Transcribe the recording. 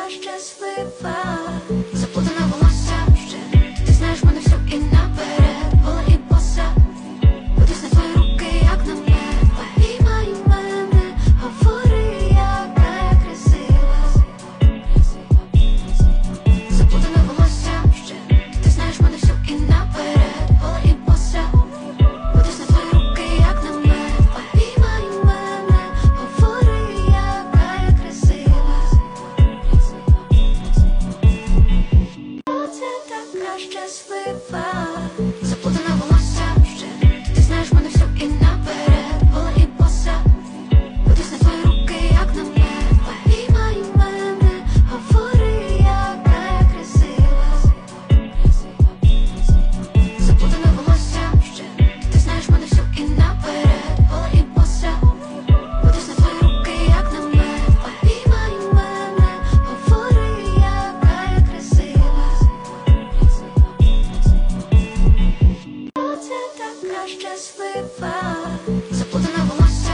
така щаслива, заплутане волосся ще. Ти знаєш мене всю і наперед, гола і боса. Подивись на твої руки, як на мене. Піймай мене, говори, яка я красива. Заплутане волосся ще. Ти знаєш мене всю і наперед, гола і боса. Подивись на твої руки, як на мене. Піймай мене, говори, яка я красива. Це така щаслива, заплутане волосся ще. Ти знаєш мене всю і наперед, гола і боса. Подивись на твої руки, як на мене. Піймай мене, говори, яка я красива. Заплутане волосся ще. Ти знаєш мене всю і наперед, гола і боса. Подивись на твої руки, як на мене. Піймай мене, говори, яка я красива. Це така щаслива, заплутане волосся.